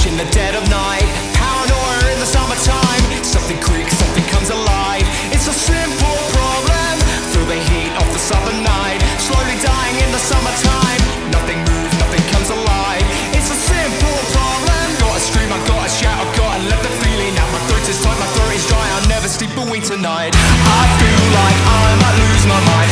crash in the dead of night. Paranoia in the summertime. Something creaks, something comes alive. It's a simple problem. Feel the heat of the southern night. Slowly dying in the summertime. Nothing moves, nothing comes alive. It's a simple problem. Gotta scream, I gotta shout, I gotta let the feeling out. My throat is tight, my throat is dry. I'll never sleep a wink tonight. I feel like I might lose my mind.